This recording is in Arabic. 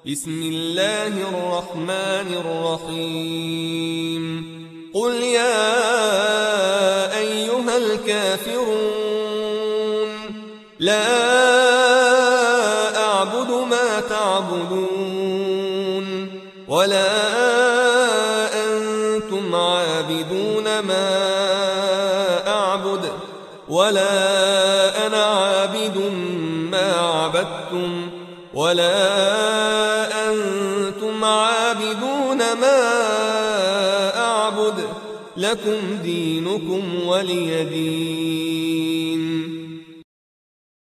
بسم الله الرحمن الرحيم قل يا أيها الكافرون لا أعبد ما تعبدون ولا أنتم عابدون ما أعبد ولا أنا عابد ما عبدتم ولا أنتم عابدون ما أعبد لكم دينكم ولي دين.